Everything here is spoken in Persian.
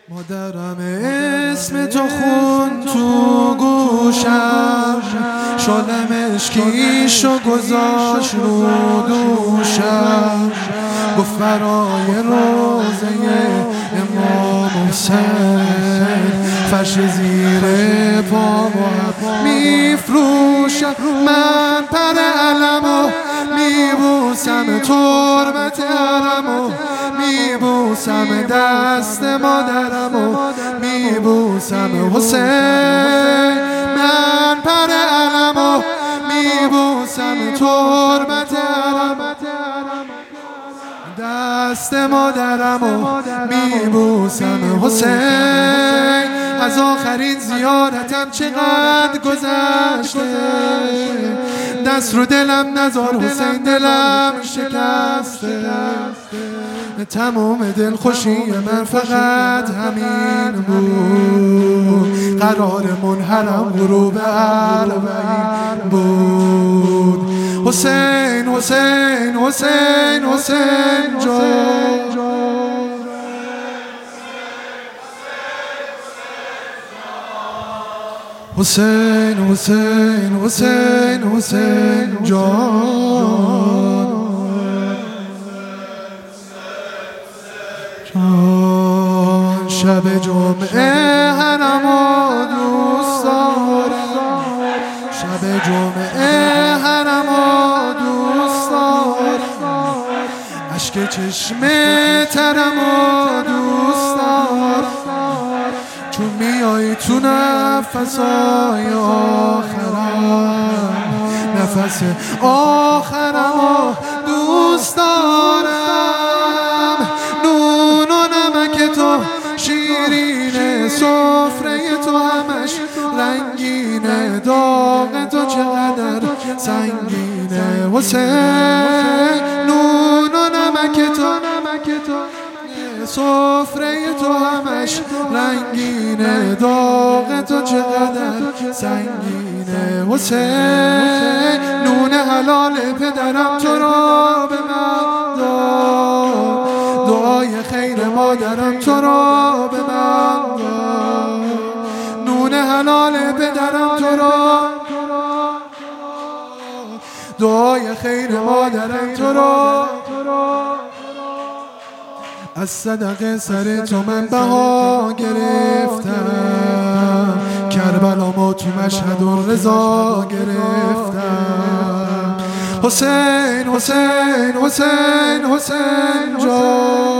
مادرم اسم تو خون تو گوشم، شدم اشکیشو گذاشت رو دوشم، گفت برای روزه امام حسین فرش زیر پا میفروشم. من پر علمو میبوسم، تربت حرمو میبوسم، دست مادرمو میبوسم. حسین من پر علمو میبوسم، تربت حرمو دست مادرمو میبوسم. حسین از آخرین زیارتم چقدر گذشته، دست رو دلم نذار حسین، دلم شکسته. تمام دل خوشی من فقط همین بود، قرارمون حرم غروب اربعین بود. حسین حسین حسین حسین جان، حسین حسین حسین حسین جان، شب جمعه حرمو دوست دارم، شب جمعه حرمو دوست دارم، اشک چشم ترمو دوست دارم، چون میای تو نفسای آخرم، نفس آخرمو دوست دارم. نون و نمک تو شیرینه، سفره تو همش رنگینه، داغ تو چقدر سنگینه. حسین نون و نمک تو سفره تو همش رنگینه، داغ تو چقدر سنگینه. حسین نون حلال پدرم تو را به من داد، دعای خیر مادرم تو را به من داد، نون حلال پدرم تو را، دعای خیر مادرم تو را. از صدقه سر تو من بها گرفتم، کربلامو تو مشهد و رضا گرفتم. حسین حسین حسین حسین جان،